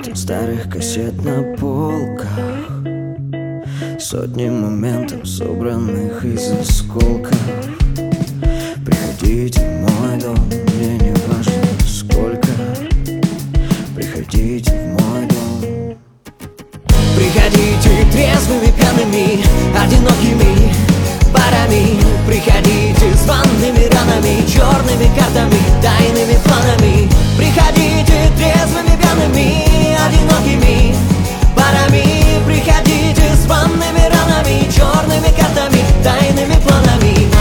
Сотни старых кассет на полках, сотни моментов, собранных из осколков. Приходите в мой дом, мне не важно сколько. Приходите в мой дом. Приходите трезвыми, пьяными, одинокими парами. Приходите с званными ранами, черными картами, тайными планами. Приходите трезвыми, пьяными, одинокими парами. Приходите с званными ранами, черными картами, тайными планами.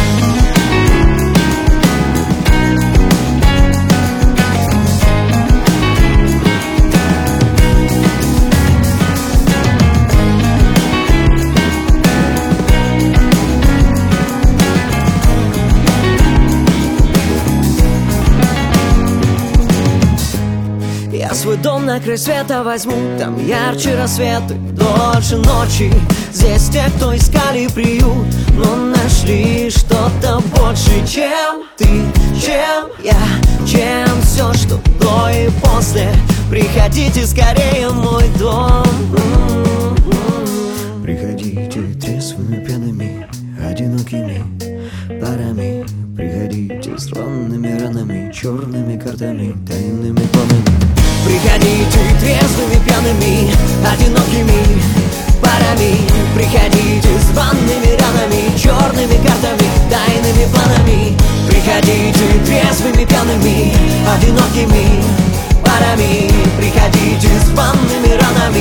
Я свой дом на край света возьму, там ярче рассветы, дольше ночи. Здесь те, кто искали приют, но нашли что-то больше, чем ты, чем я, чем все, что до и после. Приходите скорее в мой дом. Приходите трезвыми, пьяными, одинокими парами. Приходите с рваными ранами, черными картами, тайными планами. Приходите трезвыми, пьяными, одинокими парами. Приходите с званными ранами, черными картами, тайными планами. Приходите трезвыми, пьяными, одинокими парами. Приходите с званными ранами,